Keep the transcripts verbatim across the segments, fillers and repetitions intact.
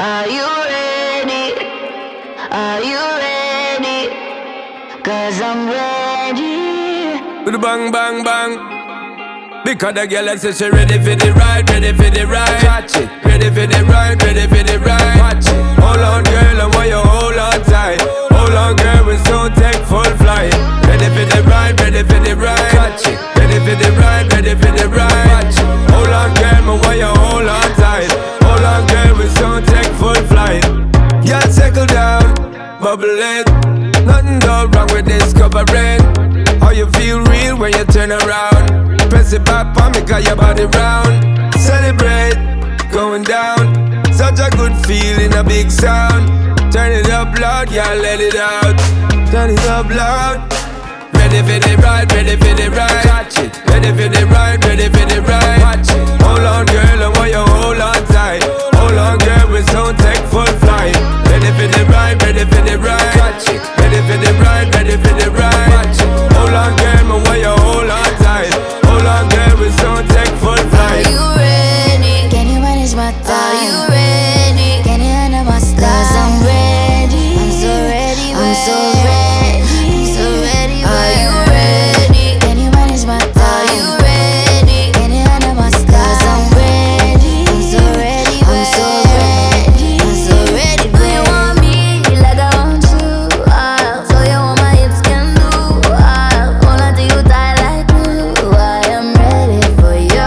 Are you ready? Are you ready? Cause I'm ready. With the bang, bang, bang. Because the girl says she ready for the ride, ready for the ride. Catch it. Ready for the ride, ready for the ride. Watch it. Hold on, girl, I want you hold on tight. Hold on, girl, we soon take full flight. Ready for the ride, ready for the ride. Catch it. Ready for the ride, ready for the ride. Watch it. Hold on, girl, I want you hold on tight. Hold on, girl, we soon take full flight. Girl, settle down, bubble it. Nothing go wrong with discovering how you feel real when you turn around. Press it back on me cause your body round. Celebrate, going down. Such a good feeling, a big sound. Turn it up loud, yeah, let it out. Turn it up loud. Ready for the ride, ready for the ride. Catch it. Ready for the ride, ready for the ride. Watch it. Hold on, girl, I want you hold on tight. Hold on, girl, we soon take full flight. Ready for the ride, ready for the ride. Catch it. Ready for the ride, ready for the ride. Watch it. Hold on, girl, I want you hold on tight. Hold on, girl, we soon take full flight. Are you ready? Can you manage my time? Are you ready? Can you handle my style? Cause I'm ready. I'm so ready. I'm so ready. I'm so ready. Are you ready? Can you manage my time? Are you ready? Can you handle my style? Cause I'm ready. I'm so ready. I'm so ready. I'm so ready. Do you want me like I want you? I'll show you what my hips can do. I'll hold on to you tight like glue. I am ready for you.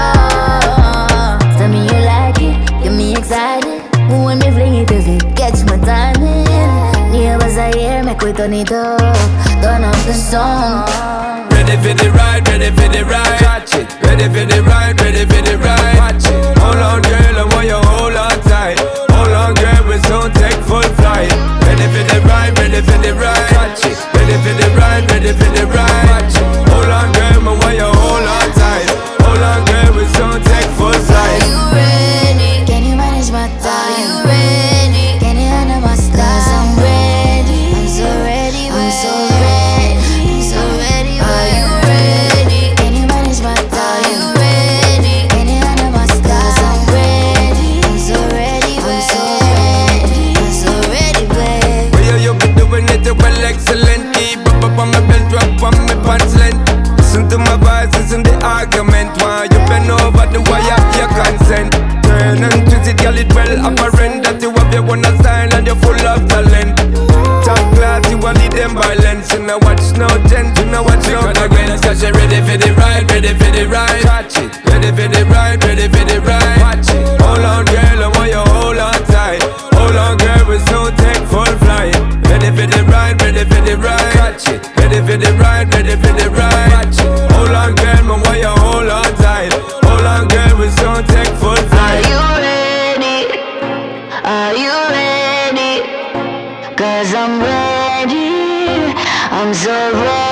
Tell me you like it, get me excited. When me fling it, does it catch my timing? Neighbors are here, make we turn it up. Turn up the song. Ready for the ride, ready for the ride. Catch it. Ready for the ride, ready for the ride. Watch it. Hold on, girl, I want you hold on tight. Hold on, girl, we soon take full flight. Ready for the ride, ready for the ride. Catch it. Ready for the ride, ready for the ride. Watch it. Hold on, girl, I want you hold on tight. Hold on, girl, we soon take full Are flight. you ready? Can you manage my time? Are you ready? Can you handle my style? Cause I'm ready. I'm so ready. I'm so ready. I'm so ready. Are you ready? Can you manage my time? Are you ready? Can you handle my style? Cause I'm ready. I'm so ready. I'm so ready. I'm so ready, babe. Well, you be doing it well, excellent. Keep up up on my belt, drop on my pants length. Listen to my voice, listen the argument. Why you bend over the wire, your consent. Turn and twist it, girl, it well apparent that you have your own style and you're full of talent. Top class, you want lead them violence. You know watch no gent, you know watch no against. Cause you're ready for the ride, ready for the ride. Catch it. Ready for the ride, ready for the ride. Watch it. Hold on, girl, I want you hold on tight. Hold on, girl, we soon take full flight. Ready for the ride, ready for the ride. Catch it. Ready for the ride, ready for the ride. Watch it. Hold on, girl, I want you hold on tight. Hold on, girl, we soon take full Are flight. you ready? Are you ready? Cause I'm ready. I'm so ready.